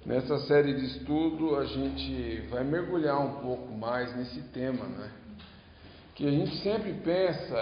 Nessa série de estudo a gente vai mergulhar um pouco mais nesse tema, né? Que a gente sempre pensa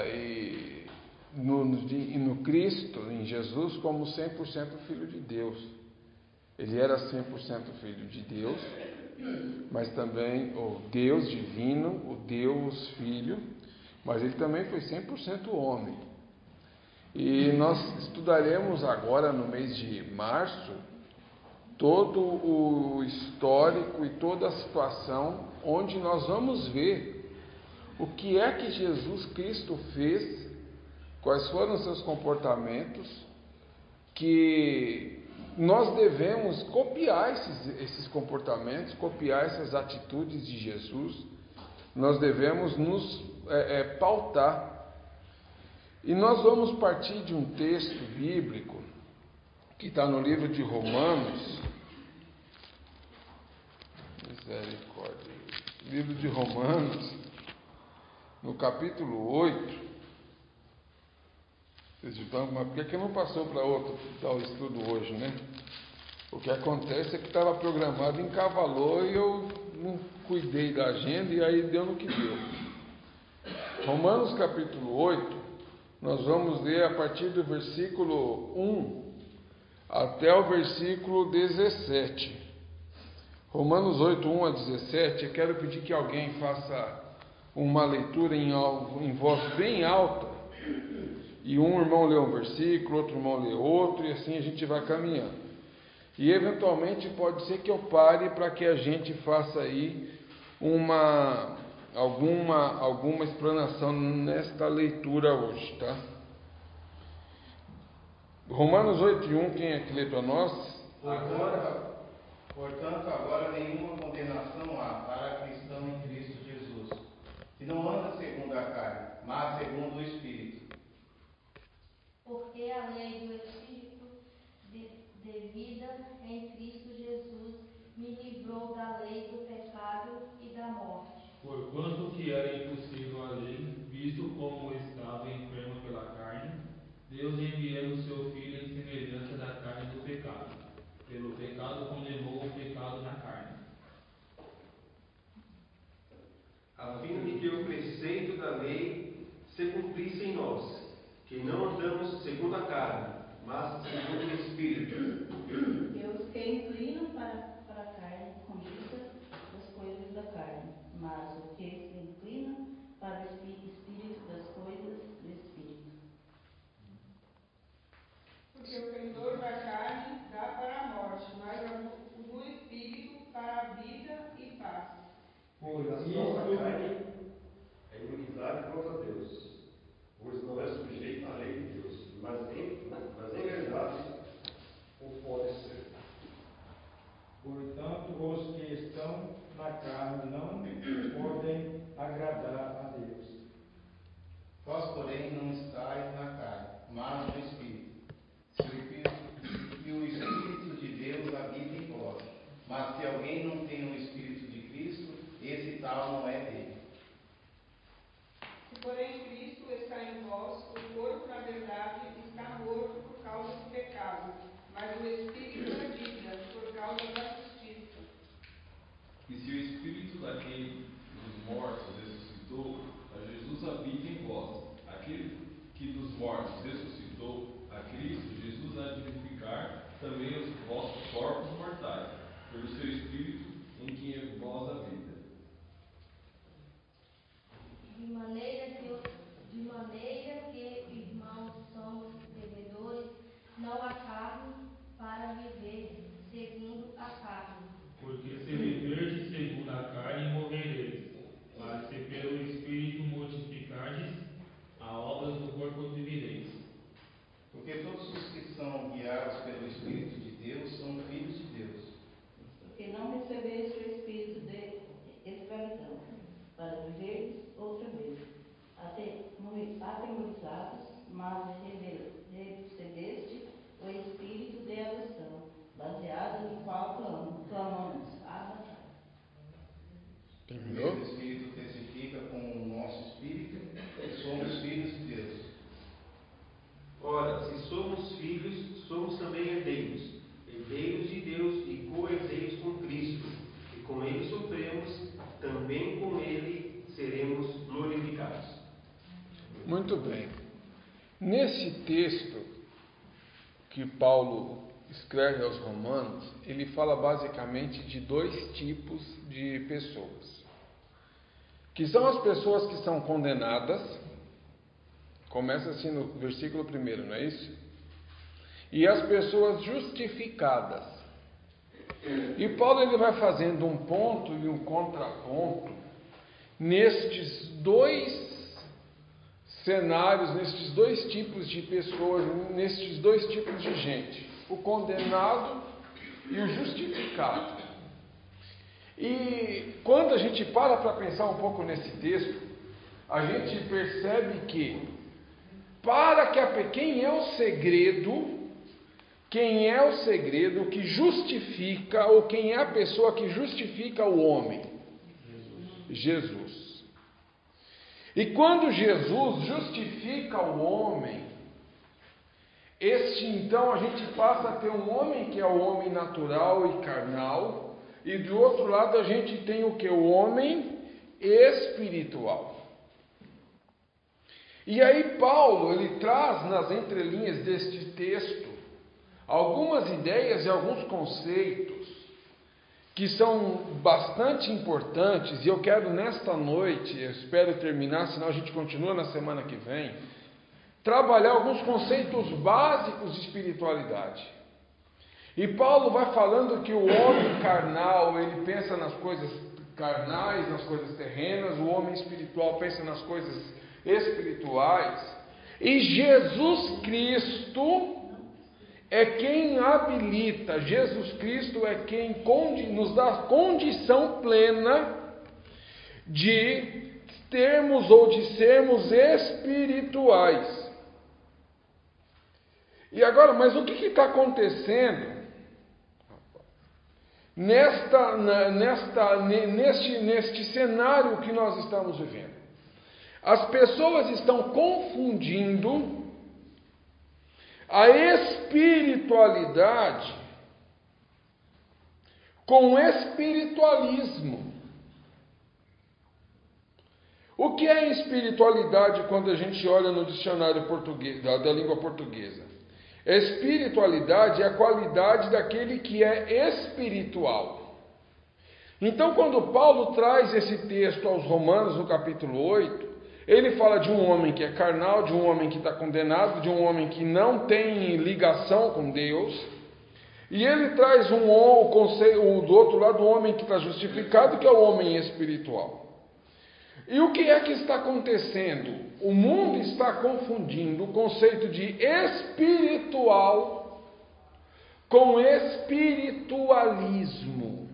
no Cristo, em Jesus, como 100% Filho de Deus. Ele era 100% Filho de Deus, mas também o Deus divino, o Deus Filho, mas ele também foi 100% homem. E nós estudaremos agora, no mês de março, todo o histórico e toda a situação onde nós vamos ver o que é que Jesus Cristo fez, quais foram os seus comportamentos, que nós devemos copiar esses comportamentos, copiar essas atitudes de Jesus, nós devemos nos pautar. E nós vamos partir de um texto bíblico que está no livro de Romanos. Misericórdia. Livro de Romanos, no capítulo 8. Vocês estão, mas por que não passou para outro dar o estudo hoje, né? O que acontece é que estava programado, encavalou e eu não cuidei da agenda e aí deu no que deu. Romanos capítulo 8, nós vamos ler a partir do versículo 1 até o versículo 17. Romanos 8, 1 a 17, eu quero pedir que alguém faça uma leitura em voz bem alta, e um irmão lê um versículo, outro irmão lê outro, e assim a gente vai caminhando. E eventualmente pode ser que eu pare para que a gente faça aí alguma explanação nesta leitura hoje, tá? Romanos 8, 1, quem é que lê para nós? Portanto, agora nenhuma condenação há para cristão em Cristo Jesus, que não anda segundo a carne, mas segundo o Espírito. Porque a lei do Espírito de vida em Cristo Jesus me livrou da lei do pecado e da morte. Porquanto que era impossível a lei, visto como estava enfermo pela carne, Deus enviando o seu Filho em semelhança da carne do pecado. Pelo pecado condenou o pecado na carne, a fim de que o preceito da lei se cumprisse em nós, que não andamos segundo a carne, mas segundo o Espírito. Porque os que inclinam para a carne cobiçam as coisas da carne, mas o que se inclina para o Espírito das coisas do Espírito. Porque o pendor da carne dá para a morte, mas o do Espírito para a vida e paz. Pois a nossa carne é inimizade contra Deus, pois não é sujeito à lei de Deus, mas em verdade o pode ser. Portanto, os que estão na carne não podem agradar a Deus. Vós, porém, não estáis na carne, mas no Espírito. Se o Espírito de Deus habita em vós. Mas se alguém não tem o Espírito de Cristo, esse tal não é dele. Se porém Cristo está em vós, o corpo na verdade está morto por causa do pecado, mas o Espírito é vida por causa da justiça. E se o Espírito daquele dos mortos ressuscitou, a Jesus habita em vós. Aquele que dos mortos ressuscitou a Cristo, Jesus há de vivificar também os vossos corpos mortais, pelo seu Espírito em que em vós habita. De maneira que, irmãos, somos devedores, não há carne para viver segundo a carne. porque se viverdes segundo a carne, morrereis, mas se pelo Espírito mortificardes, a obras do corpo vivereis. Porque todos os que são guiados pelo Espírito de Deus são filhos de Deus. Porque não recebeste o Espírito de escravidão, para viveres outra vez, atemorizados, mas recebeste o Espírito de adoção, baseado no qual clamamos, Abba. Terminou? O Espírito testifica com o nosso Espírito que somos filhos de Deus. Ora, se somos filhos, somos também herdeiros, herdeiros de Deus e co-herdeiros Muito bem. Nesse texto que Paulo escreve aos Romanos, ele fala basicamente de dois tipos de pessoas, que são as pessoas que são condenadas, começa assim no versículo 1, não é isso? E as pessoas justificadas. E Paulo ele vai fazendo um ponto e um contraponto nestes dois cenários, nestes dois tipos de pessoas, nestes dois tipos de gente, o condenado e o justificado. E quando a gente para pensar um pouco nesse texto, a gente percebe que quem é o segredo que justifica, ou quem é a pessoa que justifica o homem? Jesus. E quando Jesus justifica o homem, então a gente passa a ter um homem que é o homem natural e carnal, e do outro lado a gente tem o que? O homem espiritual. E aí Paulo, ele traz nas entrelinhas deste texto algumas ideias e alguns conceitos que são bastante importantes, e eu quero nesta noite, eu espero terminar, senão a gente continua na semana que vem, trabalhar alguns conceitos básicos de espiritualidade. E Paulo vai falando que o homem carnal, ele pensa nas coisas carnais, nas coisas terrenas, o homem espiritual pensa nas coisas espirituais, e Jesus Cristo é quem habilita, Jesus Cristo é quem nos dá condição plena de termos ou de sermos espirituais. E agora, mas o que está acontecendo neste cenário que nós estamos vivendo? As pessoas estão confundindo a espiritualidade com espiritualismo. O que é espiritualidade quando a gente olha no dicionário português, da língua portuguesa? Espiritualidade é a qualidade daquele que é espiritual. Então, quando Paulo traz esse texto aos Romanos, no capítulo 8, ele fala de um homem que é carnal, de um homem que está condenado, de um homem que não tem ligação com Deus. E ele traz o conceito do outro lado, o homem que está justificado, que é o homem espiritual. E o que é que está acontecendo? O mundo está confundindo o conceito de espiritual com espiritualismo.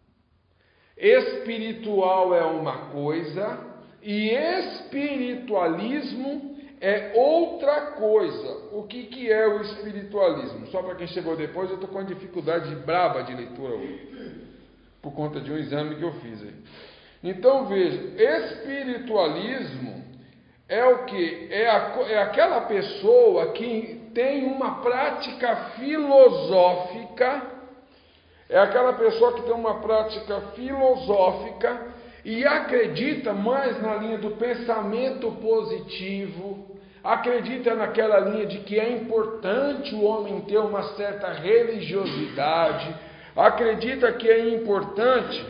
Espiritual é uma coisa e espiritualismo é outra coisa. O que é o espiritualismo? Só para quem chegou depois, eu estou com uma dificuldade braba de leitura hoje, por conta de um exame que eu fiz aí. Então veja, espiritualismo é o que? É aquela pessoa que tem uma prática filosófica, e acredita mais na linha do pensamento positivo, acredita naquela linha de que é importante o homem ter uma certa religiosidade, acredita que é importante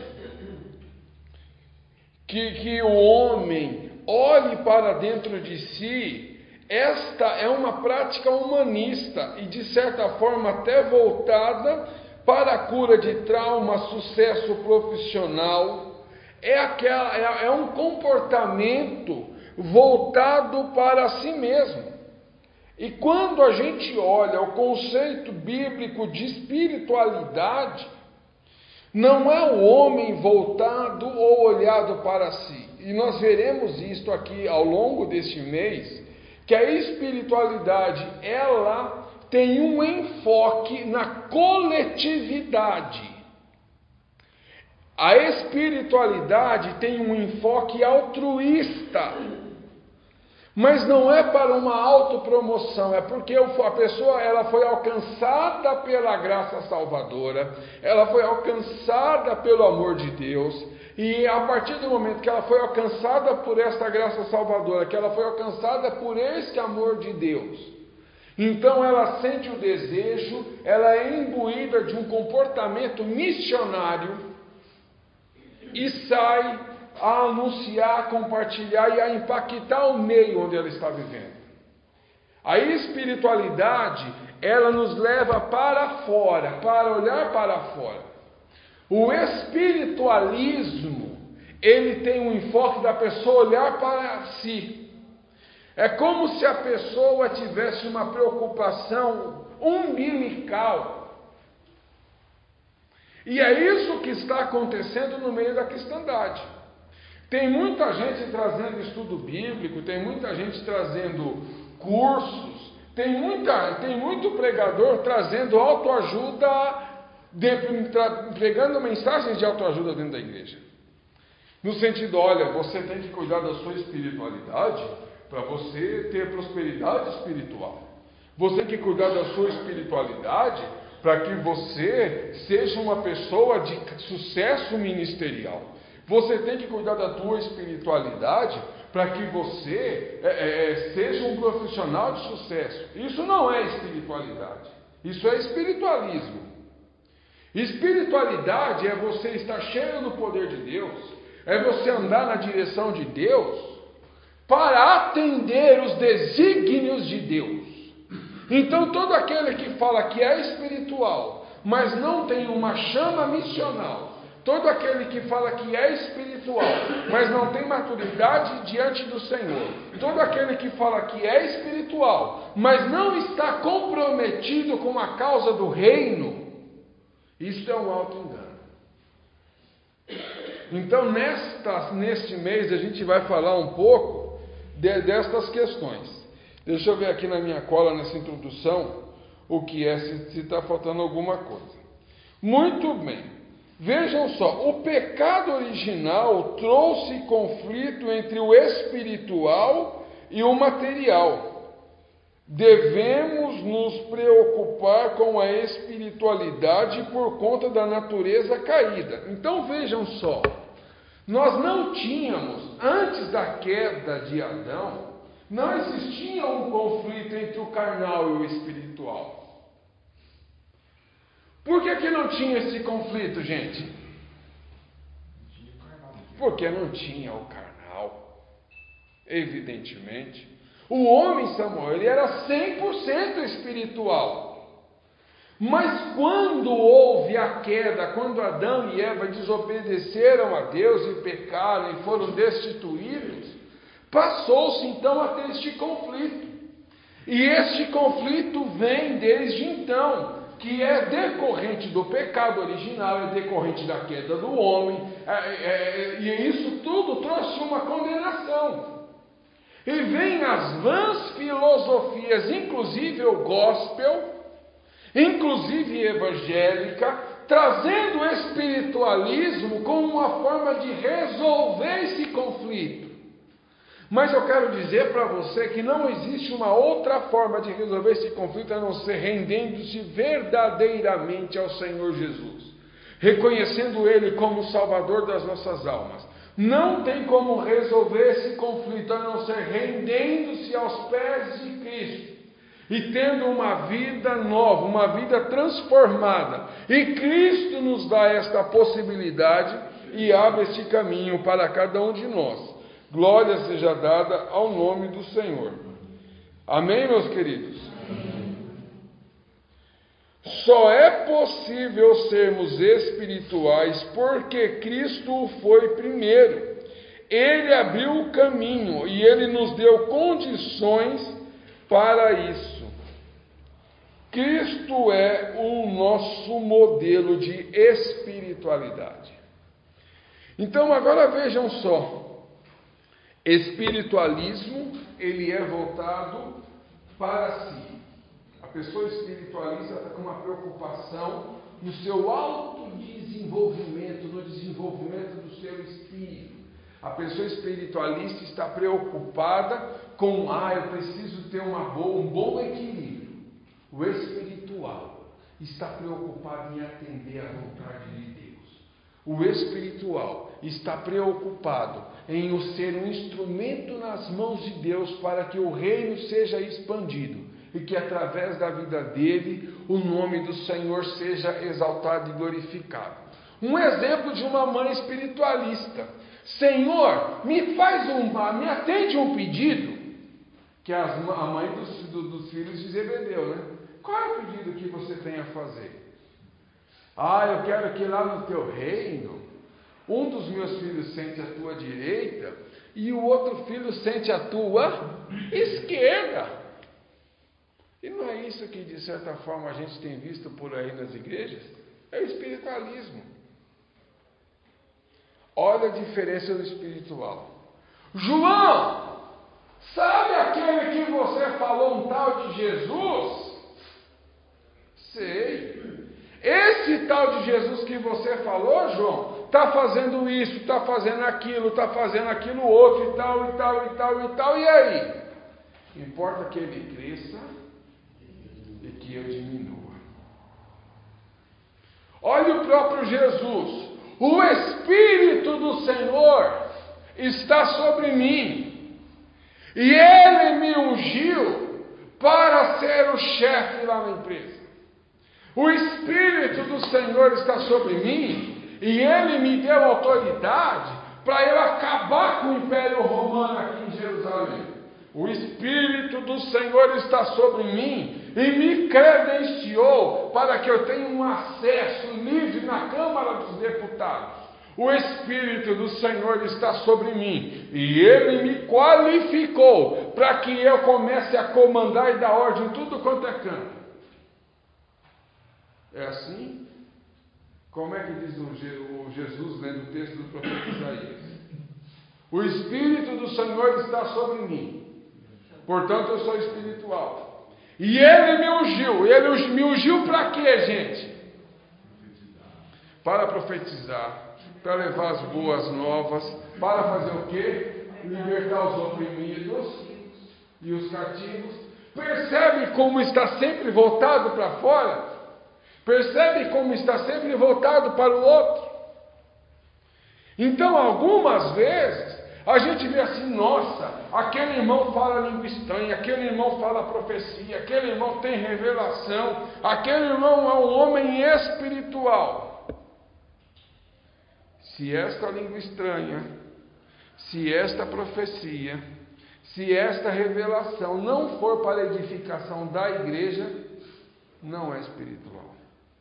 que o homem olhe para dentro de si. Esta é uma prática humanista e, de certa forma, até voltada para a cura de trauma, sucesso profissional. É um comportamento voltado para si mesmo. E quando a gente olha o conceito bíblico de espiritualidade, não é o homem voltado ou olhado para si. E nós veremos isto aqui ao longo deste mês, que a espiritualidade, ela tem um enfoque na coletividade. A espiritualidade tem um enfoque altruísta. Mas não é para uma autopromoção, é porque a pessoa ela foi alcançada pela graça salvadora, ela foi alcançada pelo amor de Deus, e a partir do momento que ela foi alcançada por esta graça salvadora, que ela foi alcançada por este amor de Deus, então ela sente o desejo, ela é imbuída de um comportamento missionário e sai a anunciar, a compartilhar e a impactar o meio onde ela está vivendo. A espiritualidade, ela nos leva para fora, para olhar para fora. O espiritualismo, ele tem um enfoque da pessoa olhar para si. É como se a pessoa tivesse uma preocupação umbilical. E é isso que está acontecendo no meio da cristandade. Tem muita gente trazendo estudo bíblico, tem muita gente trazendo cursos, tem muito pregador trazendo autoajuda, pregando mensagens de autoajuda dentro da igreja. No sentido, olha, você tem que cuidar da sua espiritualidade para você ter prosperidade espiritual. Você tem que cuidar da sua espiritualidade para que você seja uma pessoa de sucesso ministerial. Você tem que cuidar da tua espiritualidade para que você seja um profissional de sucesso. Isso não é espiritualidade. Isso é espiritualismo. Espiritualidade é você estar cheio do poder de Deus. É você andar na direção de Deus para atender os desígnios de Deus. Então todo aquele que fala que é espiritual, mas não tem uma chama missional, todo aquele que fala que é espiritual, mas não tem maturidade diante do Senhor, todo aquele que fala que é espiritual, mas não está comprometido com a causa do reino, isso é um auto-engano. Então neste mês a gente vai falar um pouco destas questões. Deixa eu ver aqui na minha cola, nessa introdução, o que é, se está faltando alguma coisa. Muito bem. Vejam só, o pecado original trouxe conflito entre o espiritual e o material. Devemos nos preocupar com a espiritualidade por conta da natureza caída. Então vejam só, nós não tínhamos, antes da queda de Adão, não existia um conflito entre o carnal e o espiritual. Por que não tinha esse conflito, gente? Porque não tinha o carnal. Evidentemente. O homem, Samuel, ele era 100% espiritual. Mas quando houve a queda, quando Adão e Eva desobedeceram a Deus e pecaram e foram destituídos, passou-se então a ter este conflito. E este conflito vem desde então, que é decorrente do pecado original, é decorrente da queda do homem, e isso tudo trouxe uma condenação. E vem as vãs filosofias, inclusive o gospel, inclusive evangélica, trazendo o espiritualismo como uma forma de resolver esse conflito. Mas eu quero dizer para você que não existe uma outra forma de resolver esse conflito a não ser rendendo-se verdadeiramente ao Senhor Jesus, reconhecendo Ele como o Salvador das nossas almas. Não tem como resolver esse conflito a não ser rendendo-se aos pés de Cristo e tendo uma vida nova, uma vida transformada. E Cristo nos dá esta possibilidade e abre este caminho para cada um de nós. Glória seja dada ao nome do Senhor. Amém, meus queridos? Amém. Só é possível sermos espirituais porque Cristo foi primeiro. Ele abriu o caminho e Ele nos deu condições para isso. Cristo é o nosso modelo de espiritualidade. Então agora vejam só. Espiritualismo, ele é voltado para si. A pessoa espiritualista está com uma preocupação no seu autodesenvolvimento, no desenvolvimento do seu espírito. A pessoa espiritualista está preocupada com, eu preciso ter um bom equilíbrio. O espiritual está preocupado em atender à vontade de Deus. O espiritual está preocupado em ser um instrumento nas mãos de Deus para que o reino seja expandido e que através da vida dele o nome do Senhor seja exaltado e glorificado. Um exemplo de uma mãe espiritualista. Senhor, me atende um pedido, que a mãe dos filhos de Zebedeu, né? Qual é o pedido que você tem a fazer? Eu quero que lá no teu reino, um dos meus filhos sente a tua direita e o outro filho sente a tua esquerda. E não é isso que, de certa forma, a gente tem visto por aí nas igrejas? É o espiritualismo. Olha a diferença do espiritual. João, sabe aquele que você falou, um tal de Jesus? Sei. Esse tal de Jesus que você falou, João, está fazendo isso, está fazendo aquilo outro e tal. E aí? Importa que ele cresça e que eu diminua. Olha o próprio Jesus. O Espírito do Senhor está sobre mim, e Ele me ungiu para ser o chefe lá na empresa. O Espírito do Senhor está sobre mim, e Ele me deu autoridade para eu acabar com o Império Romano aqui em Jerusalém. O Espírito do Senhor está sobre mim e me credenciou para que eu tenha um acesso livre na Câmara dos Deputados. O Espírito do Senhor está sobre mim e Ele me qualificou para que eu comece a comandar e dar ordem em tudo quanto é campo. É assim? Como é que diz o Jesus, né, no texto do profeta Isaías? O Espírito do Senhor está sobre mim. Portanto, eu sou espiritual. E Ele me ungiu. Ele me ungiu para quê, gente? Para profetizar, para levar as boas novas, para fazer o quê? Libertar os oprimidos e os cativos. Percebe como está sempre voltado para fora? Percebe como está sempre voltado para o outro? Então, algumas vezes, a gente vê assim, nossa, aquele irmão fala língua estranha, aquele irmão fala profecia, aquele irmão tem revelação, aquele irmão é um homem espiritual. Se esta língua estranha, se esta profecia, se esta revelação não for para a edificação da igreja, não é espiritual.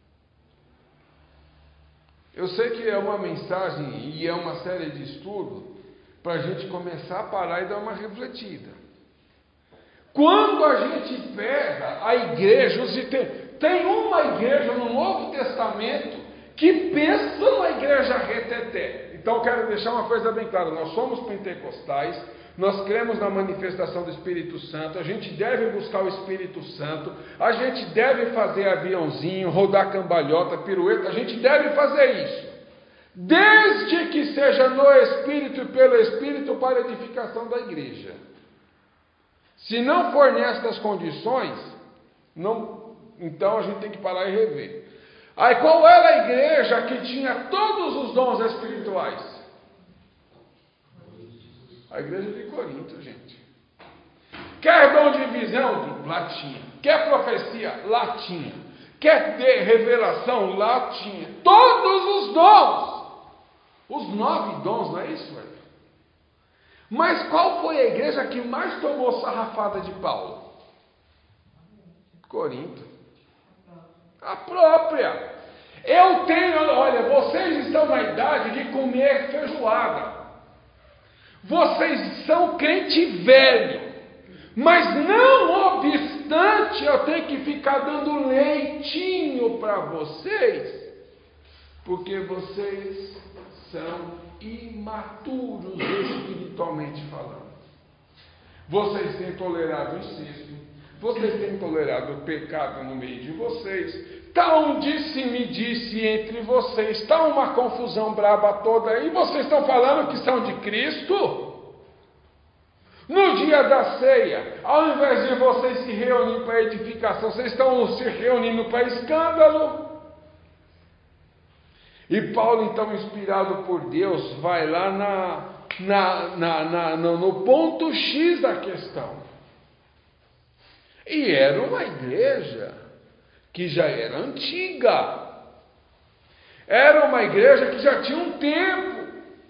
Eu sei que é uma mensagem e é uma série de estudos para a gente começar a parar e dar uma refletida. Quando a gente pega a igreja, tem uma igreja no Novo Testamento que pensa numa igreja reteté. Então eu quero deixar uma coisa bem clara, nós somos pentecostais, nós cremos na manifestação do Espírito Santo, a gente deve buscar o Espírito Santo, a gente deve fazer aviãozinho, rodar cambalhota, pirueta, a gente deve fazer isso. Desde que seja no Espírito e pelo Espírito para a edificação da igreja. Se não for nestas condições, então a gente tem que parar e rever. Aí qual era a igreja que tinha todos os dons espirituais? A igreja de Corinto, gente. Quer dom de visão? Lá tinha. Quer profecia? Lá tinha. Quer revelação? Lá tinha. Todos os dons. Os 9 dons, não é isso, velho? Mas qual foi a igreja que mais tomou sarrafada de Paulo? Corinto. A própria. Olha, vocês estão na idade de comer feijoada. Vocês são crente velho. Mas não obstante, eu tenho que ficar dando leitinho para vocês. Porque vocês são imaturos espiritualmente falando. Vocês têm tolerado o incesto, vocês têm tolerado o pecado no meio de vocês, Está um disse-me-disse entre vocês, está uma confusão braba toda aí, vocês estão falando que são de Cristo? No dia da ceia, ao invés de vocês se reunirem para edificação, vocês estão se reunindo para escândalo. E Paulo, então, inspirado por Deus, vai lá no ponto X da questão. E era uma igreja que já era antiga. Era uma igreja que já tinha um tempo.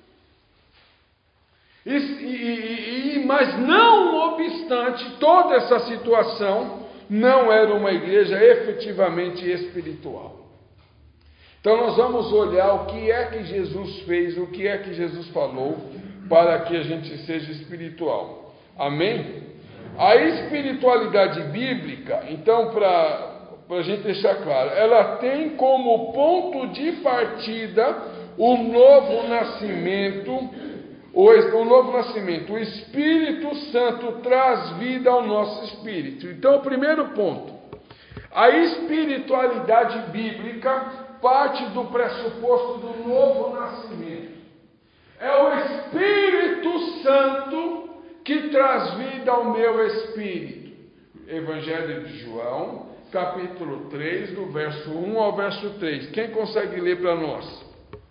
Mas não obstante toda essa situação, não era uma igreja efetivamente espiritual. Então nós vamos olhar o que é que Jesus fez, o que é que Jesus falou, para que a gente seja espiritual. Amém? A espiritualidade bíblica, então, para a gente deixar claro, ela tem como ponto de partida o novo nascimento. O novo nascimento. O Espírito Santo traz vida ao nosso espírito. Então, o primeiro ponto. A espiritualidade bíblica parte do pressuposto do novo nascimento. É o Espírito Santo que traz vida ao meu espírito. Evangelho de João, capítulo 3, do verso 1 ao verso 3. Quem consegue ler para nós?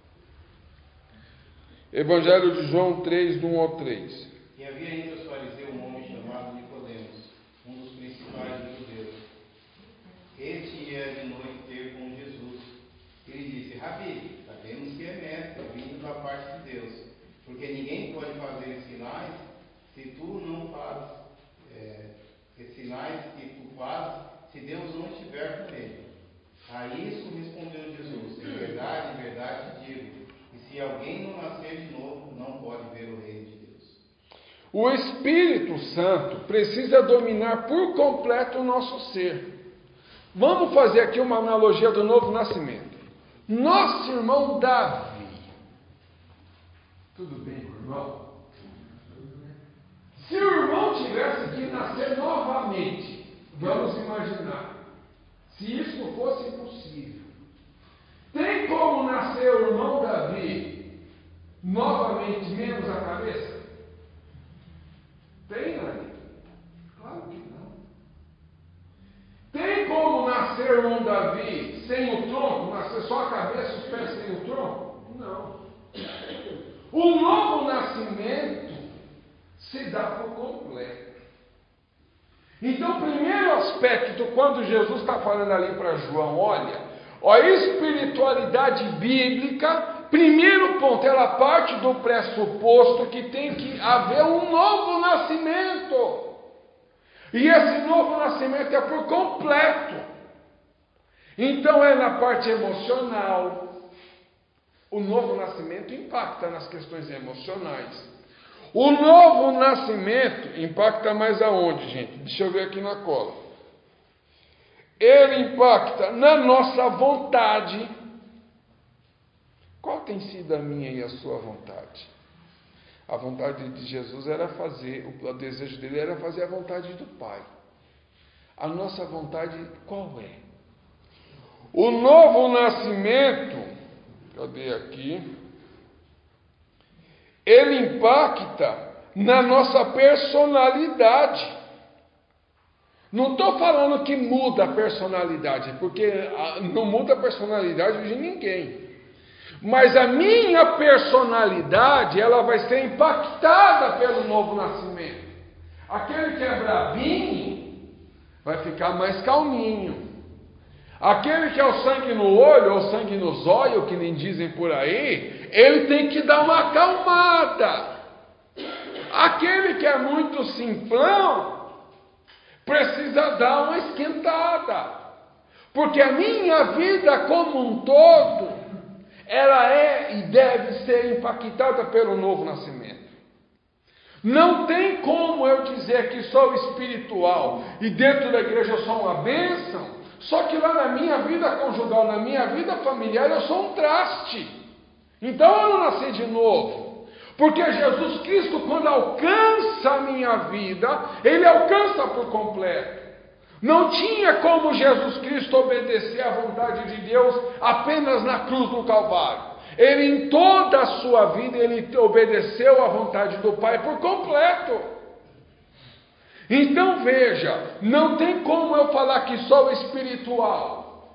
Evangelho de João 3, do 1 ao 3. E havia entre os fariseus um homem chamado Nicodemos, um dos principais dos judeus. Este ia de noite ter com Jesus. Ele disse: Rabi, sabemos que é mestre, vindo da parte de Deus, porque ninguém pode fazer sinais se tu não fazes, sinais que tu fazes, se Deus não estiver com ele. A isso respondeu Jesus: em verdade te digo, se alguém não nascer de novo, não pode ver o reino de Deus. O Espírito Santo precisa dominar por completo o nosso ser. Vamos fazer aqui uma analogia do novo nascimento. Nosso irmão Davi. Tudo bem, irmão? Se o irmão tivesse que nascer novamente, vamos imaginar, se isso fosse possível, tem como nascer o irmão Davi novamente menos a cabeça? Tem, né? Claro que não. Tem como nascer o irmão Davi sem o tronco, nascer só a cabeça, os pés sem o tronco? Não. O novo nascimento se dá por completo. Então, o primeiro aspecto, quando Jesus está falando ali para João, olha, a espiritualidade bíblica, primeiro ponto, ela parte do pressuposto que tem que haver um novo nascimento. E esse novo nascimento é por completo. Então é na parte emocional. O novo nascimento impacta nas questões emocionais. O novo nascimento impacta mais aonde, gente? Deixa eu ver aqui na cola. Ele impacta na nossa vontade. Qual tem sido a minha e a sua vontade? A vontade de Jesus era fazer, o desejo dele era fazer a vontade do Pai. A nossa vontade qual é? O novo nascimento, cadê aqui? Ele impacta na nossa personalidade. Não estou falando que muda a personalidade, porque não muda a personalidade de ninguém. Mas a minha personalidade, ela vai ser impactada pelo novo nascimento. Aquele que é bravinho, vai ficar mais calminho. Aquele que é o sangue no olho, ou sangue no zóio, que nem dizem por aí, ele tem que dar uma acalmada. Aquele que é muito simplão, precisa dar uma esquentada. Porque a minha vida como um todo, ela é e deve ser impactada pelo novo nascimento. Não tem como eu dizer que sou espiritual e dentro da igreja eu sou uma bênção, só que lá na minha vida conjugal, na minha vida familiar, eu sou um traste. Então eu não nasci de novo. Porque Jesus Cristo, quando alcança a minha vida, Ele alcança por completo. Não tinha como Jesus Cristo obedecer à vontade de Deus apenas na cruz do Calvário. Ele, em toda a sua vida, ele obedeceu à vontade do Pai por completo. Então veja, não tem como eu falar que sou espiritual.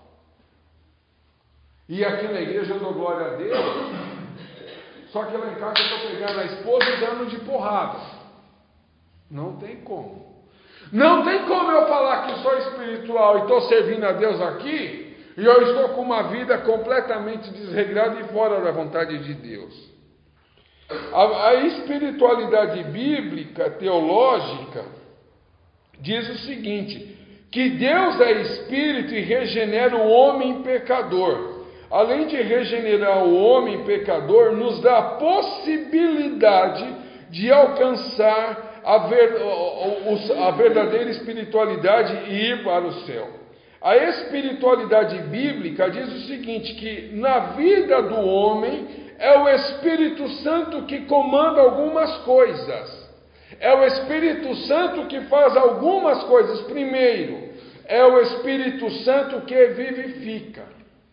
E aqui na igreja eu dou glória a Deus. Só que lá em casa eu estou pegando a esposa e dando de porrada. Não tem como. Não tem como eu falar que sou espiritual e estou servindo a Deus aqui, e eu estou com uma vida completamente desregrada e fora da vontade de Deus. A espiritualidade bíblica, teológica, diz o seguinte, que Deus é espírito e regenera o homem pecador. Além de regenerar o homem pecador, nos dá a possibilidade de alcançar a verdadeira espiritualidade e ir para o céu. A espiritualidade bíblica diz o seguinte, que na vida do homem é o Espírito Santo que comanda algumas coisas. É o Espírito Santo que faz algumas coisas. Primeiro, é o Espírito Santo que vivifica.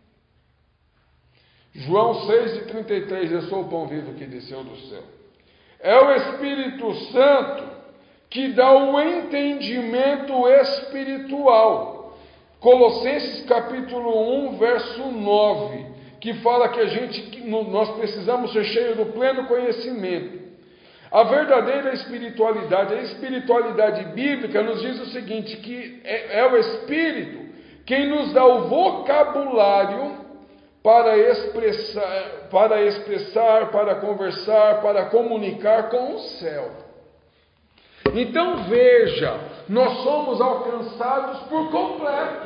João 6,33, eu sou o pão vivo que desceu do céu. É o Espírito Santo que dá o entendimento espiritual. Colossenses capítulo 1, verso 9, que fala que nós precisamos ser cheios do pleno conhecimento. A verdadeira espiritualidade, a espiritualidade bíblica nos diz o seguinte, que é o Espírito quem nos dá o vocabulário para expressar, para conversar, para comunicar com o céu. Então veja, nós somos alcançados por completo.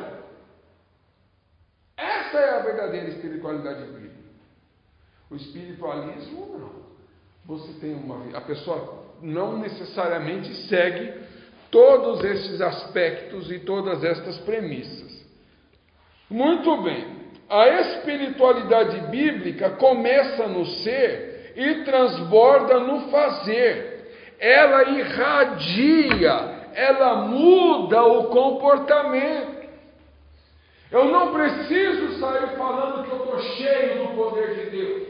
Essa é a verdadeira espiritualidade bíblica. O espiritualismo não. Você tem uma vida, a pessoa não necessariamente segue todos esses aspectos e todas estas premissas. Muito bem. A espiritualidade bíblica começa no ser e transborda no fazer. Ela irradia, ela muda o comportamento. Eu não preciso sair falando que eu estou cheio do poder de Deus.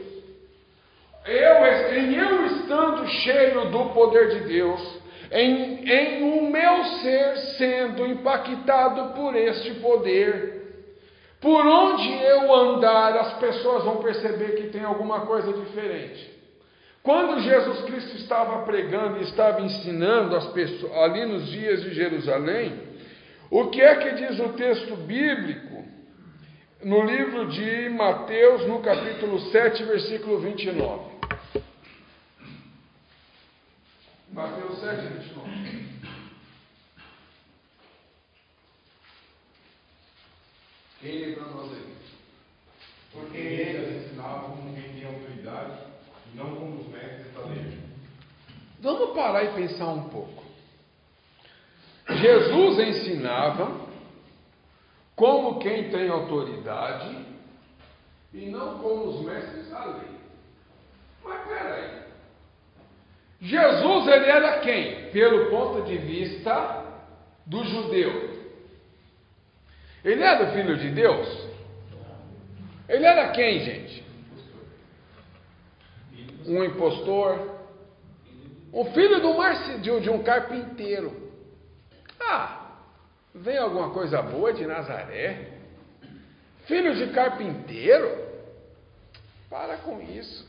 Eu estando cheio do poder de Deus, em o meu ser sendo impactado por este poder, por onde eu andar, as pessoas vão perceber que tem alguma coisa diferente. Quando Jesus Cristo estava pregando e estava ensinando as pessoas ali nos dias de Jerusalém, o que é que diz o texto bíblico? No livro de Mateus, no capítulo 7, versículo 29. Mateus 7, 29. Quem lê para nós aí? Porque eles ensinavam como quem tem autoridade, e não como os mestres da lei. Vamos parar e pensar um pouco. Jesus ensinava como quem tem autoridade e não como os mestres da lei. Mas peraí. Jesus, ele era quem? Pelo ponto de vista do judeu. Ele era o Filho de Deus? Ele era quem, gente? Um impostor? O filho de um carpinteiro. Vem alguma coisa boa de Nazaré? Filho de carpinteiro? Para com isso.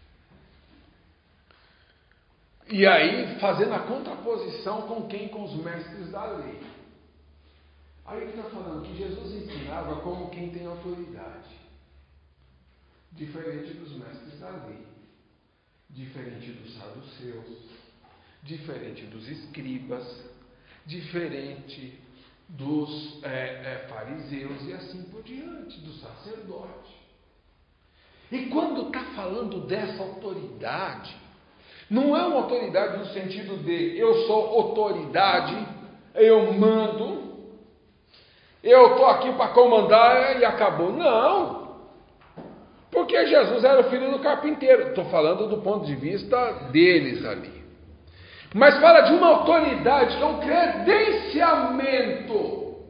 E aí, fazendo a contraposição com quem? Com os mestres da lei. Aí ele está falando que Jesus ensinava como quem tem autoridade. Diferente dos mestres da lei. Diferente dos saduceus. Diferente dos escribas. Diferente dos fariseus e assim por diante, do sacerdote. E quando está falando dessa autoridade, não é uma autoridade no sentido de eu sou autoridade, eu mando, eu estou aqui para comandar e acabou. Não, porque Jesus era o filho do carpinteiro. Estou falando do ponto de vista deles ali. Mas fala de uma autoridade, que é um credenciamento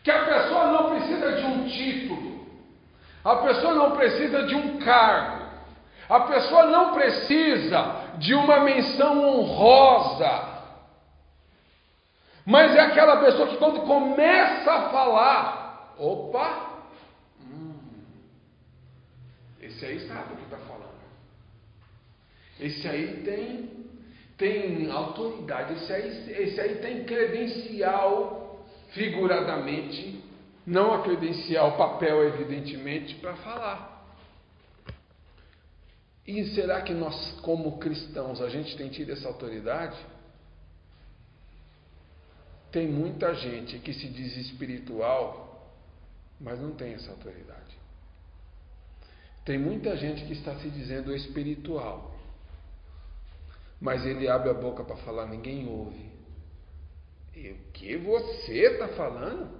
que a pessoa não precisa de um título, a pessoa não precisa de um cargo, a pessoa não precisa de uma menção honrosa, mas é aquela pessoa que quando começa a falar, opa, esse aí sabe o que está falando, esse aí tem autoridade, esse aí tem credencial, figuradamente, não a credencial, papel evidentemente, para falar. E será que nós, como cristãos, a gente tem tido essa autoridade? Tem muita gente que se diz espiritual, mas não tem essa autoridade. Tem muita gente que está se dizendo espiritual, mas ele abre a boca para falar, ninguém ouve. E o que você está falando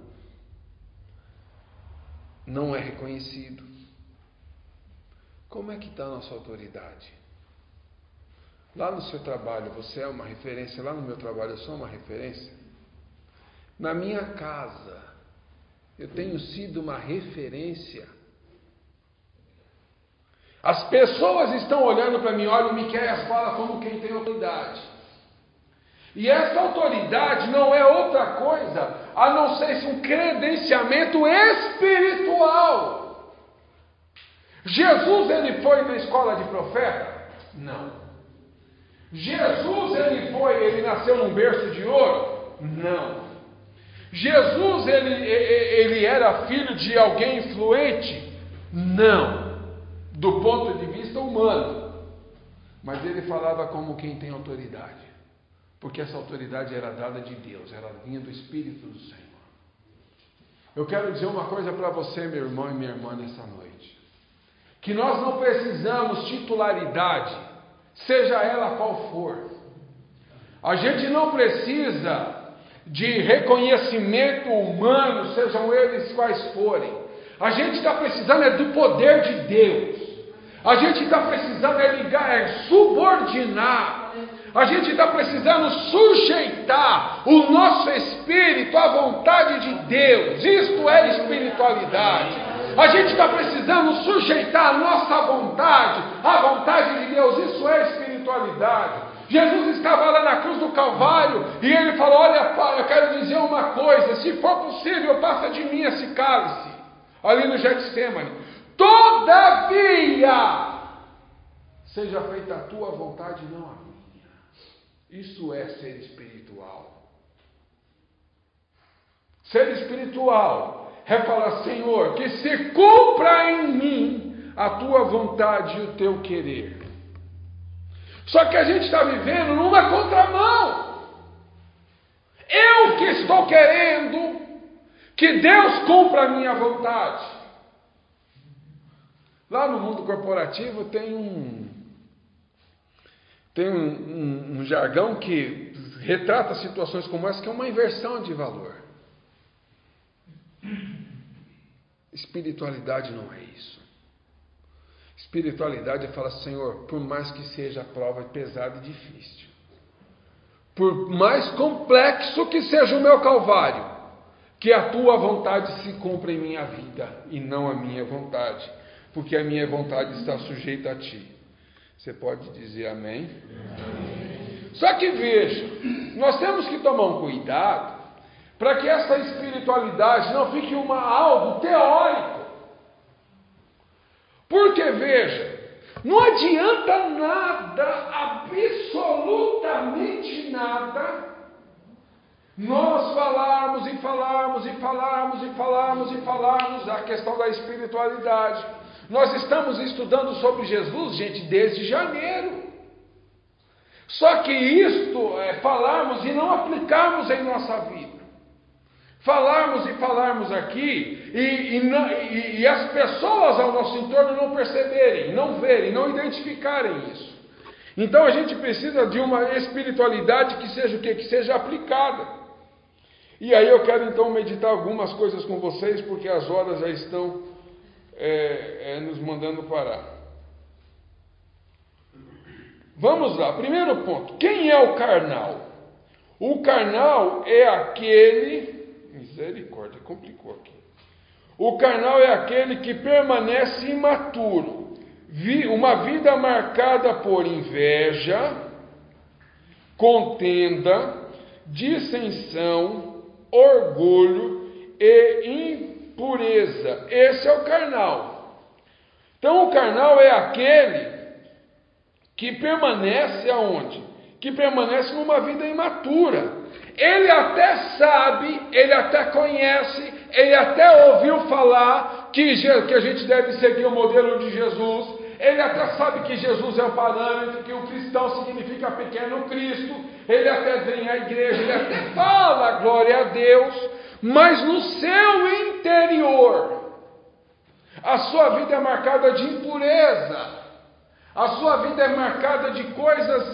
não é reconhecido. Como é que está a nossa autoridade? Lá no seu trabalho você é uma referência, lá no meu trabalho eu sou uma referência. Na minha casa eu tenho sido uma referência. As pessoas estão olhando para mim, olha, o Miqueias fala como quem tem autoridade. E essa autoridade não é outra coisa a não ser um credenciamento espiritual. Jesus, ele foi na escola de profeta? Não. Jesus, ele nasceu num berço de ouro? Não. Jesus, ele era filho de alguém influente? Não. Do ponto de vista humano. Mas ele falava como quem tem autoridade. Porque essa autoridade era dada de Deus, era vinha do Espírito do Senhor. Eu quero dizer uma coisa para você, meu irmão e minha irmã, nessa noite. Que nós não precisamos titularidade, seja ela qual for. A gente não precisa de reconhecimento humano, sejam eles quais forem. A gente está precisando é do poder de Deus. A gente está precisando é ligar, é subordinar. A gente está precisando sujeitar o nosso espírito à vontade de Deus. Isto é espiritualidade. A gente está precisando sujeitar a nossa vontade à vontade de Deus. Isso é espiritualidade. Jesus estava lá na cruz do Calvário e ele falou, olha Pai, eu quero dizer uma coisa, se for possível, passa de mim esse cálice. Ali no Getsêmani. Todavia, seja feita a tua vontade, não a minha. Isso é ser espiritual. Ser espiritual é falar, Senhor, que se cumpra em mim a tua vontade e o teu querer. Só que a gente está vivendo numa contramão. Eu que estou querendo que Deus cumpra a minha vontade. Lá no mundo corporativo tem um jargão que retrata situações como essa, que é uma inversão de valor. Espiritualidade não é isso. Espiritualidade é falar, Senhor, por mais que seja a prova pesada e difícil, por mais complexo que seja o meu calvário, que a tua vontade se cumpra em minha vida e não a minha vontade, porque a minha vontade está sujeita a ti. Você pode dizer amém? Amém. Só que veja, nós temos que tomar um cuidado para que essa espiritualidade não fique algo teórico. Porque veja, não adianta nada, absolutamente nada, nós falarmos a questão da espiritualidade. Nós estamos estudando sobre Jesus, gente, desde janeiro. Só que isto é falarmos e não aplicarmos em nossa vida. Falarmos aqui e as pessoas ao nosso entorno não perceberem, não verem, não identificarem isso. Então a gente precisa de uma espiritualidade que seja o quê? Que seja aplicada. E aí eu quero então meditar algumas coisas com vocês, porque as horas já estão nos mandando parar. Vamos lá, primeiro ponto. Quem é o carnal? O carnal é aquele, Misericórdia, complicou aqui. O carnal é aquele que permanece imaturo. Uma vida marcada por inveja, contenda, dissensão, orgulho e impureza. Esse é o carnal. Então o carnal é aquele que permanece aonde? Que permanece numa vida imatura. Ele até sabe, ele até conhece, ele até ouviu falar que a gente deve seguir o modelo de Jesus. Ele até sabe que Jesus é o parâmetro, que o cristão significa pequeno Cristo. Ele até vem à igreja, ele até fala glória a Deus. Mas no seu interior, a sua vida é marcada de impureza. A sua vida é marcada de coisas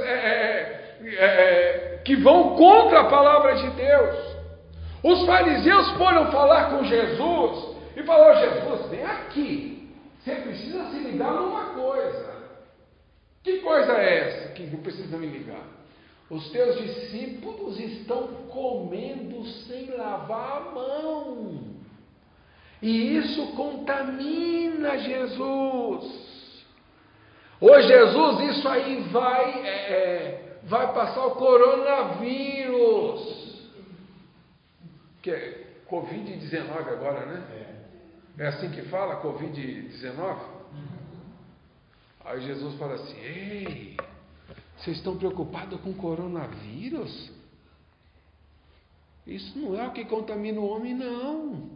que vão contra a palavra de Deus. Os fariseus foram falar com Jesus e falaram: Jesus, vem aqui, você precisa se ligar numa coisa. Que coisa é essa que não precisa me ligar? Os teus discípulos estão comendo sem lavar a mão, e isso contamina Jesus. Ô Jesus, isso aí vai passar o coronavírus. Que é Covid-19 agora, né? É assim que fala, Covid-19? Aí Jesus fala assim: ei, vocês estão preocupados com o coronavírus? Isso não é o que contamina o homem, não.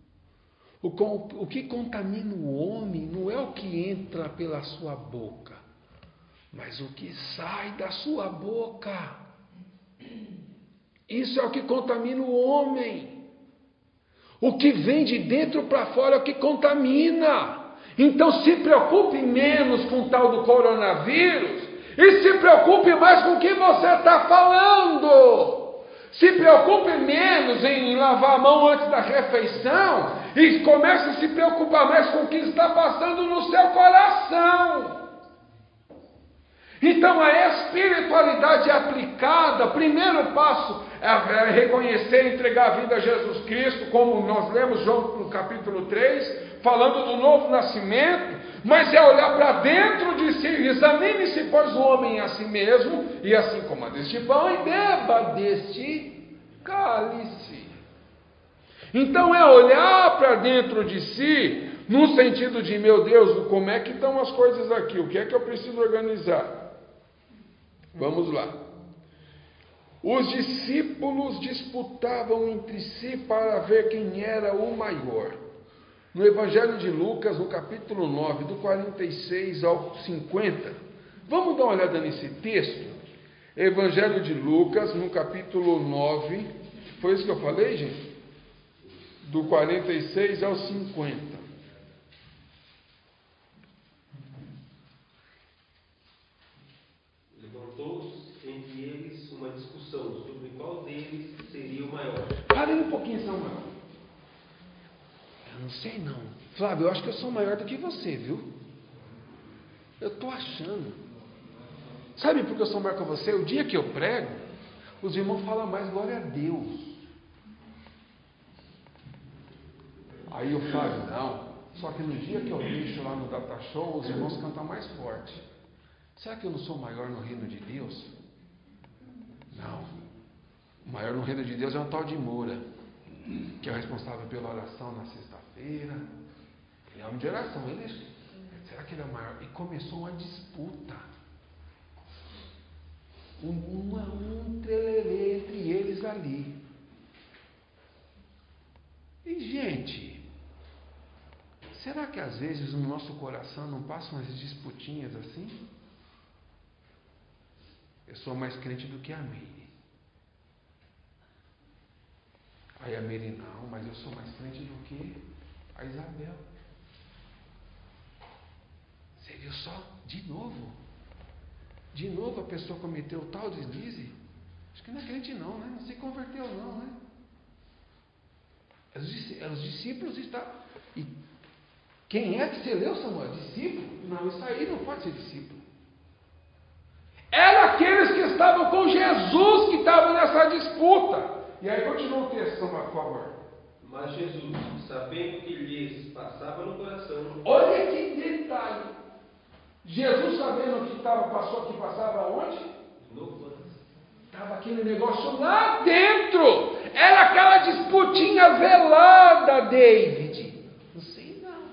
O que contamina o homem não é o que entra pela sua boca, mas o que sai da sua boca. Isso é o que contamina o homem. O que vem de dentro para fora é o que contamina. Então se preocupe menos com o tal do coronavírus e se preocupe mais com o que você está falando. Se preocupe menos em lavar a mão antes da refeição e comece a se preocupar mais com o que está passando no seu coração. Então a espiritualidade aplicada, primeiro passo é reconhecer e entregar a vida a Jesus Cristo, como nós lemos João no capítulo 3, falando do novo nascimento, mas é olhar para dentro de si. Examine-se, pois, o homem a si mesmo, e assim coma deste pão e beba deste cálice. Então é olhar para dentro de si, no sentido de: meu Deus, como é que estão as coisas aqui? O que é que eu preciso organizar? Vamos lá. Os discípulos disputavam entre si para ver quem era o maior. No Evangelho de Lucas, no capítulo 9, do 46 ao 50. Vamos dar uma olhada nesse texto? Evangelho de Lucas, no capítulo 9. Foi isso que eu falei, gente? Do 46 ao 50. Levantou-se entre eles uma discussão sobre qual deles seria o maior. Parem um pouquinho, Samuel. Eu não sei não. Flávio, eu acho que eu sou maior do que você, viu? Eu estou achando. Sabe por que eu sou maior que você? O dia que eu prego, os irmãos falam mais glória a Deus. Aí o Flávio, não. Só que no dia que eu deixo lá no Data Show, os irmãos cantam mais forte. Será que eu não sou maior no reino de Deus? Não. O maior no reino de Deus é um tal de Moura, que é o responsável pela oração na sexta-feira. Ele é homem de oração. Será que ele é o maior? E começou uma disputa. Um trelelê entre eles ali. E, gente, será que às vezes no nosso coração não passam as disputinhas assim? Eu sou mais crente do que a Meire. Aí a Meire, não, mas eu sou mais crente do que a Isabel. Você viu só? De novo a pessoa cometeu o tal deslize. Acho que não é crente não, né? Não se converteu não, né? Os discípulos estavam... E quem é que você leu, Samuel? Discípulo? Não, isso aí não pode ser discípulo. Eram aqueles que estavam com Jesus que estavam nessa disputa. E aí continua o texto, Samuel, por favor. Mas Jesus, sabendo que lhes passava no coração... Olha que detalhe! Jesus sabendo que passava onde? No coração. Estava aquele negócio lá dentro. Era aquela disputinha velada, David. Não sei não.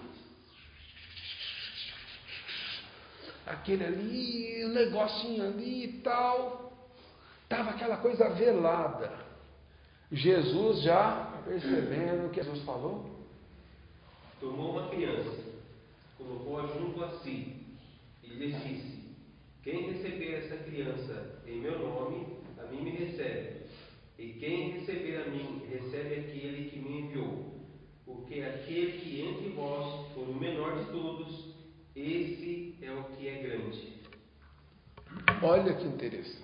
Aquele ali, um negocinho ali e tal. Estava aquela coisa velada. Jesus já percebendo o que Jesus falou. Tomou uma criança, colocou-a junto a si e lhes disse: quem receber essa criança em meu nome, a mim me recebe. E quem receber a mim, recebe aquele que me enviou. Porque aquele que entre vós for o menor de todos, esse é o que é grande. Olha que interessante.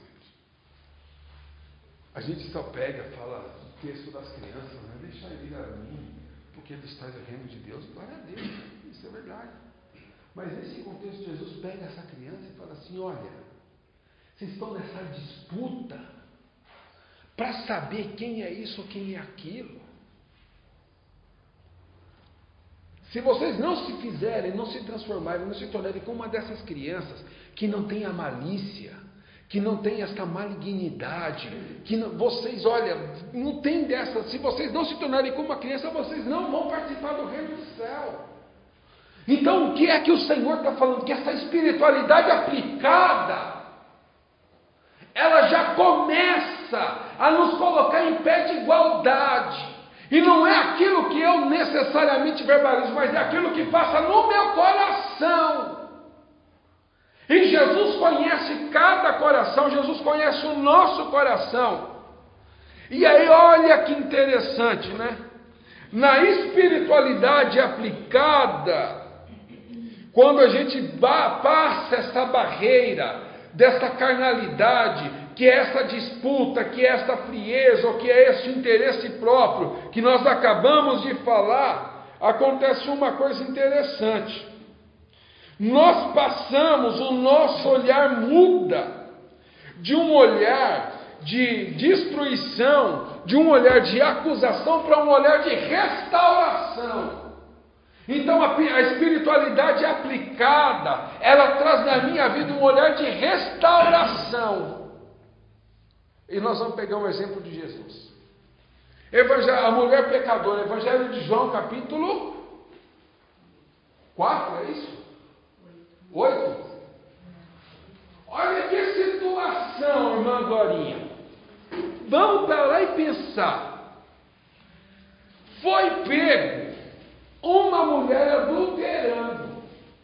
A gente só fala do texto das crianças, né? Deixa ele vir a mim, porque ele está no reino de Deus. Glória a Deus, isso é verdade. Mas nesse contexto, Jesus pega essa criança e fala assim: olha, vocês estão nessa disputa para saber quem é isso ou quem é aquilo. Se vocês não se fizerem, não se transformarem, não se tornarem como uma dessas crianças que não tem a malícia, que não tem esta malignidade, que não, vocês, olha, não tem dessa. Se vocês não se tornarem como uma criança, vocês não vão participar do reino do céu. Então, o que é que o Senhor está falando? Que essa espiritualidade aplicada, ela já começa a nos colocar em pé de igualdade. E não é aquilo que eu necessariamente verbalizo, mas é aquilo que passa no meu coração. E Jesus conhece cada coração, Jesus conhece o nosso coração. E aí, olha que interessante, né? Na espiritualidade aplicada, quando a gente passa essa barreira dessa carnalidade, que é essa disputa, que é essa frieza, ou que é esse interesse próprio, que nós acabamos de falar, acontece uma coisa interessante. Nós passamos, o nosso olhar muda de um olhar de destruição, de um olhar de acusação, para um olhar de restauração. Então a espiritualidade aplicada, ela traz na minha vida um olhar de restauração. E nós vamos pegar um exemplo de Jesus. A mulher pecadora, Evangelho de João, capítulo 4, é isso? 8? Olha que situação, irmã Glorinha. Vamos para lá e pensar. Foi pego uma mulher adulterando.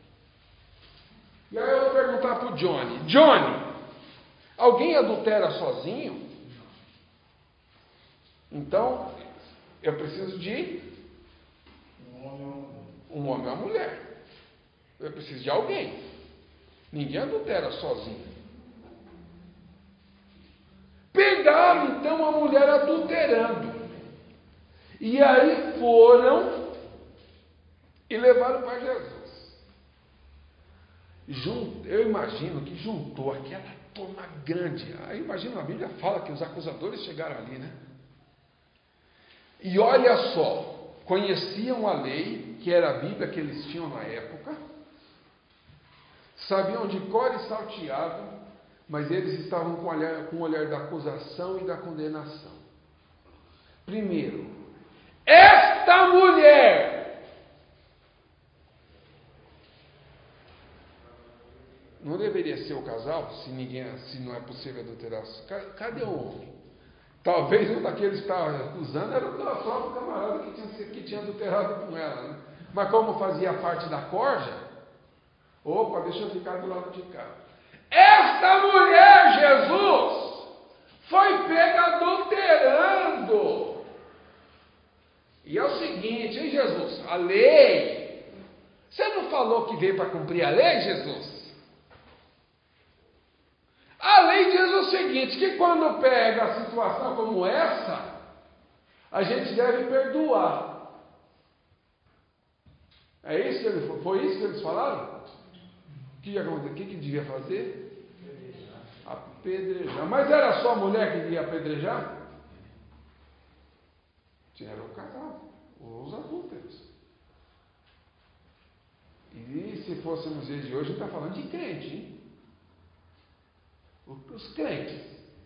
E aí eu vou perguntar para o Johnny, alguém adultera sozinho? Então, eu preciso de um homem ou uma mulher. Eu preciso de alguém. Ninguém adultera sozinho. Pegaram então a mulher adulterando. E aí foram e levaram para Jesus. Eu imagino que juntou aquela turma grande. Aí imagino, a Bíblia fala que os acusadores chegaram ali, né? E olha só, conheciam a lei, que era a Bíblia que eles tinham na época, sabiam de cor e salteado, mas eles estavam com o olhar da acusação e da condenação. Primeiro, esta mulher não deveria ser o casal, se não é possível adulterar. Cadê o homem? Talvez um daqueles que estava acusando era o próprio camarada que tinha adulterado com ela, né? Mas como fazia parte da corja, opa, deixa eu ficar do lado de cá. Esta mulher, Jesus, foi pega adulterando. E é o seguinte, hein, Jesus? A lei. Você não falou que veio para cumprir a lei, Jesus? A lei diz o seguinte, que quando pega a situação como essa, a gente deve perdoar. É isso que foi isso que eles falaram? O que devia fazer? Apedrejar. Mas era só a mulher que devia apedrejar? Era o casal. Os adúlteros. E se fosse nos dias de hoje, a gente está falando de crente, hein? Os crentes.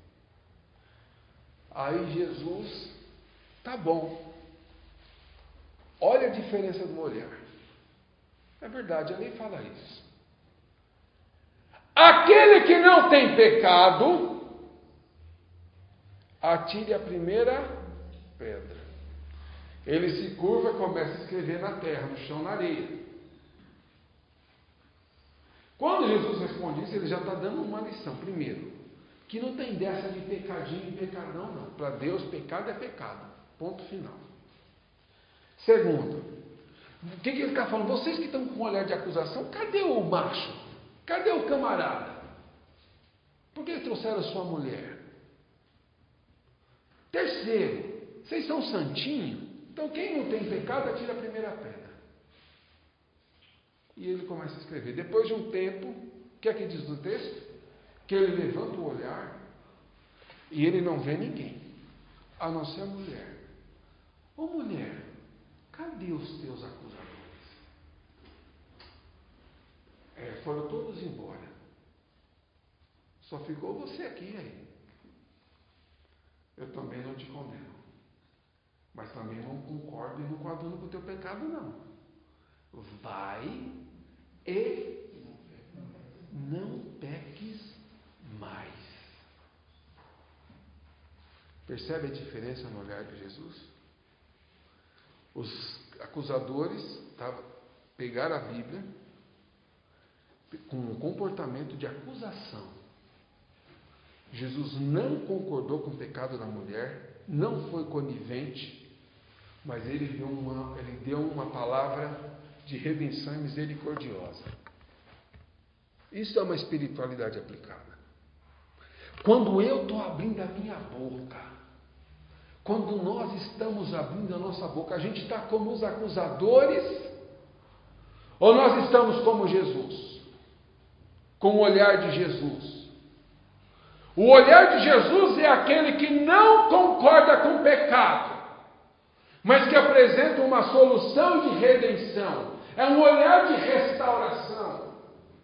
Aí Jesus, tá bom. Olha a diferença do olhar. É verdade, a lei fala isso. Aquele que não tem pecado, atire a primeira pedra. Ele se curva e começa a escrever na terra, no chão, na areia. Quando Jesus responde isso, ele já está dando uma lição. Primeiro, que não tem dessa de pecadinho e pecadão, não. Para Deus, pecado é pecado. Ponto final. Segundo, o que ele está falando? Vocês que estão com olhar de acusação, cadê o macho? Cadê o camarada? Por que trouxeram sua mulher? Terceiro, vocês são santinhos? Então quem não tem pecado, atira a primeira pedra. E ele começa a escrever. Depois de um tempo, o que é que diz no texto? Que ele levanta o olhar e ele não vê ninguém, a não ser a mulher. Ô mulher, cadê os teus acusadores? Foram todos embora. Só ficou você aqui aí. Eu também não te condeno. Mas também não concordo e não coaduno com o teu pecado, não. Vai e não peques mais. Percebe a diferença no olhar de Jesus? Os acusadores pegaram a Bíblia com um comportamento de acusação. Jesus não concordou com o pecado da mulher, não foi conivente, mas ele deu uma palavra de redenção e misericordiosa. Isso é uma espiritualidade aplicada. Quando eu estou abrindo a minha boca, quando nós estamos abrindo a nossa boca, a gente está como os acusadores ou nós estamos como Jesus? Com o olhar de Jesus. O olhar de Jesus é aquele que não concorda com o pecado, mas que apresenta uma solução de redenção. É um olhar de restauração.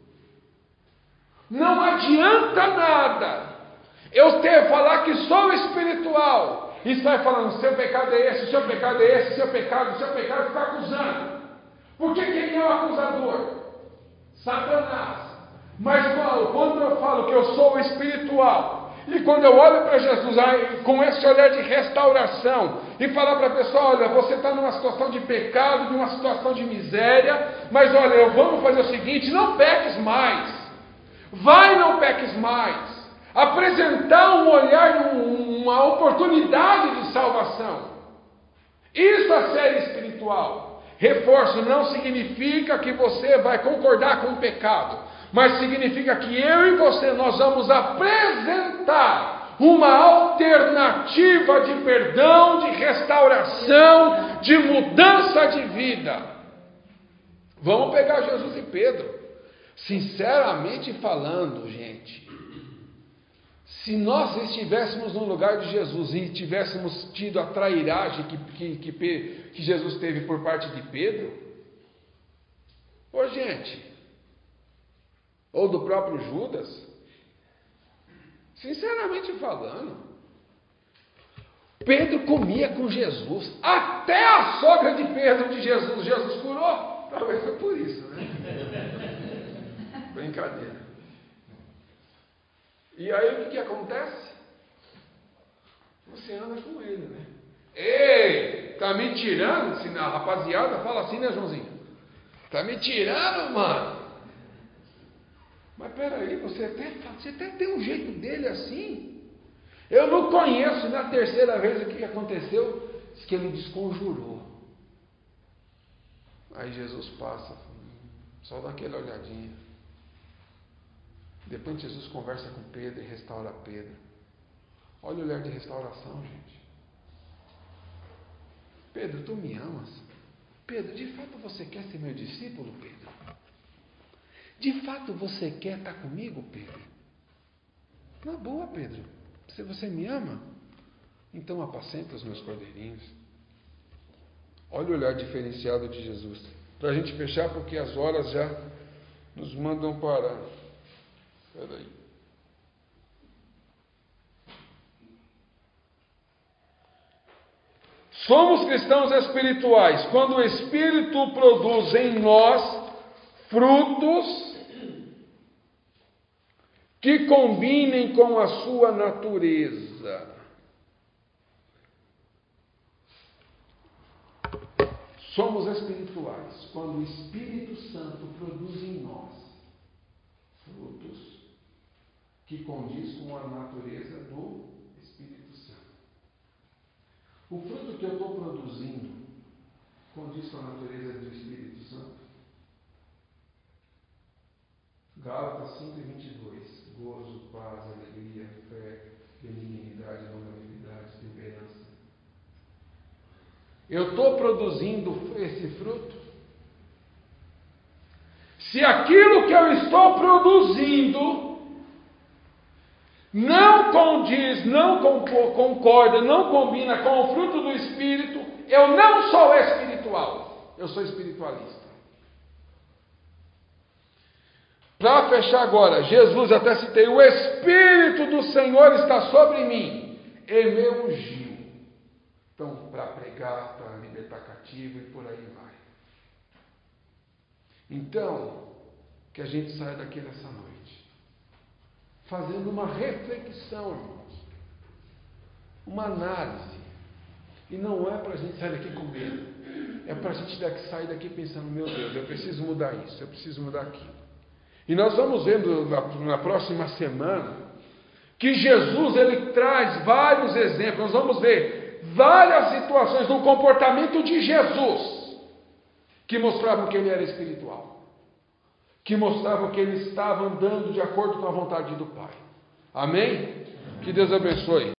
Não adianta nada eu falar que sou espiritual e sair falando, seu pecado é esse, seu pecado é esse, seu pecado, está acusando. Por que quem é o acusador? Satanás. Mas quando eu falo que eu sou espiritual, e quando eu olho para Jesus com esse olhar de restauração, e falar para a pessoa, olha, você está numa situação de pecado, numa situação de miséria, mas olha, vamos fazer o seguinte, não peques mais. Vai, não peques mais. Apresentar um olhar, uma oportunidade de salvação. Isso é ser espiritual. Reforço, não significa que você vai concordar com o pecado, mas significa que eu e você, nós vamos apresentar uma alternativa de perdão, de restauração, de mudança de vida. Vamos pegar Jesus e Pedro. Sinceramente falando, gente, se nós estivéssemos no lugar de Jesus e tivéssemos tido a trairagem que Jesus teve por parte de Pedro, ou do próprio Judas, sinceramente falando, Pedro comia com Jesus, até a sogra de Pedro de Jesus curou. Talvez foi por isso, né? Brincadeira. E aí o que acontece? Você anda com ele, né? Ei, tá me tirando? Se a rapaziada fala assim, né, Joãozinho? Tá me tirando, mano? Mas peraí, você até tem um jeito dele assim? Eu não conheço. Na terceira vez o que aconteceu? Diz que ele desconjurou. Aí Jesus passa, só dá aquela olhadinha. Depois Jesus conversa com Pedro e restaura Pedro. Olha o olhar de restauração, gente. Pedro, tu me amas? Pedro, de fato você quer ser meu discípulo, Pedro? De fato você quer estar comigo, Pedro? Na boa, Pedro. Se você me ama, então apacenta os meus cordeirinhos. Olha o olhar diferenciado de Jesus. Para a gente fechar, porque as horas já nos mandam parar. Espera aí. Somos cristãos espirituais quando o Espírito produz em nós frutos que combinem com a sua natureza. Somos espirituais quando o Espírito Santo produz em nós frutos que condiz com a natureza do Espírito Santo. O fruto que eu estou produzindo condiz com a natureza do Espírito Santo? Gálatas 5:22. Gozo, paz, alegria, fé, benignidade, longanimidade, temperança. Eu estou produzindo esse fruto? Se aquilo que eu estou produzindo não condiz, não concorda, não combina com o fruto do Espírito, eu não sou espiritual, eu sou espiritualista. Para fechar agora, Jesus, até citei, o Espírito do Senhor está sobre mim e me ungiu. Então, para pregar, para libertar cativo e por aí vai. Então, que a gente saia daqui nessa noite, fazendo uma reflexão, irmãos, uma análise. E não é para a gente sair daqui com medo, é para a gente sair daqui pensando, meu Deus, eu preciso mudar isso, eu preciso mudar aquilo. E nós vamos vendo na próxima semana que Jesus ele traz vários exemplos. Nós vamos ver várias situações do comportamento de Jesus que mostravam que ele era espiritual, que mostravam que ele estava andando de acordo com a vontade do Pai. Amém? Que Deus abençoe.